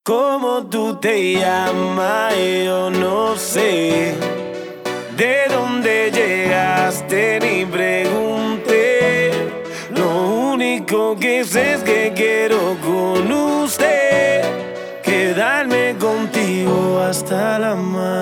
¿Cómo tú te llamas? Yo no sé. ¿De dónde llegaste? Ni pregunté. Lo único que sé es que quiero con usted quedarme contigo hasta el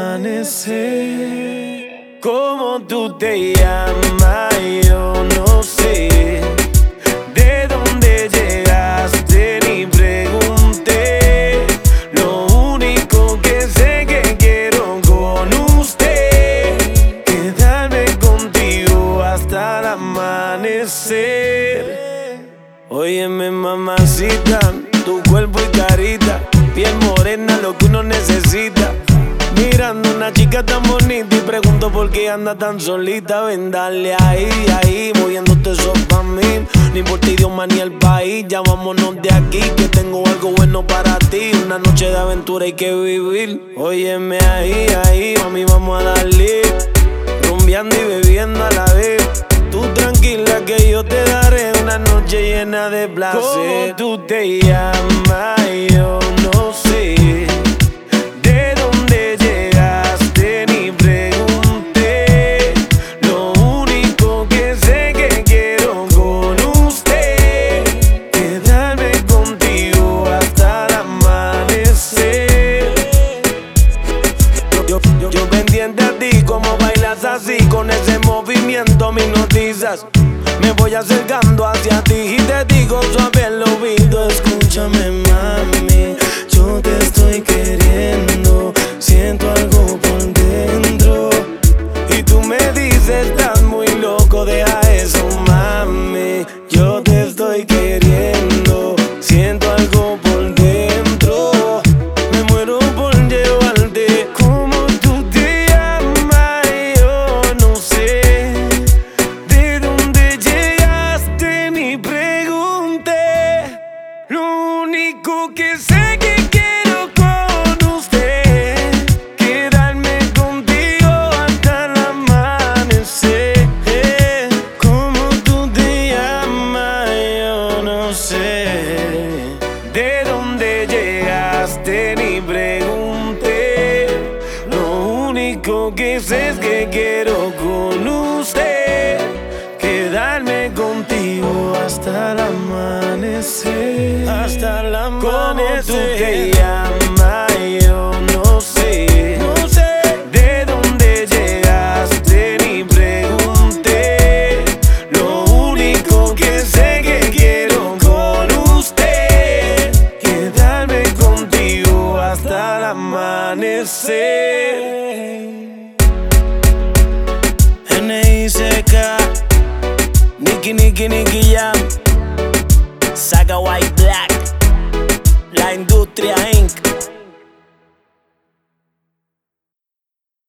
amanecer. ¿Cómo tú te llamas? Yo no sé. ¿De dónde llegaste? Ni pregunté. Lo único que sé que quiero con usted quedarme contigo hasta el amanecer. Óyeme, mamacita, tu cuerpo y carita, piel morena, lo que uno necesita. Mirando una chica tan bonita y pregunto por qué anda tan solita. Ven, dale ahí, moviéndote eso pa' mí. Ni por ti, idioma ni el país, ya vámonos de aquí, que tengo algo bueno para ti. Una noche de aventura hay que vivir. Óyeme ahí, mami, vamos a darle. Rumbeando y bebiendo a la vez. Tú tranquila que yo te daré una noche llena de placer. ¿Cómo tú te llamas? Yo no sé. ¿De dónde llegaste? Ni pregunté. Lo único que sé que quiero con usted quedarme contigo hasta el amanecer. Yo pendiente a ti, como bailas así, con ese movimiento me hipnotizas. Me voy acercando hacia ti y te digo suave al oído: escúchame, mami, yo te estoy queriendo, siento algo por dentro. Y tú me dices, estás muy loco, deja eso, mami. Yo te estoy queriendo, siento algo por dentro. Me muero por llevarte. ¿Cómo tú te llamas? Yo no sé. ¿De dónde llegaste? Ni pregunté. Lo único que sé que quiero con usted quedarme contigo hasta el amanecer. ¿Cómo tú te llamas? Yo no sé. ¿De dónde llegaste? Ni pregunté. Lo único que sé es que quiero con usted quedarme contigo hasta el amanecer. Hasta el amanecer. ¿Cómo tú te llamas? Yo no sé. ¿De dónde llegaste? Ni pregunté. Lo único que sé que quiero con usted quedarme contigo hasta el amanecer. N.I.C.K. Nicky Jam, Saga White Black, La Industria Inc.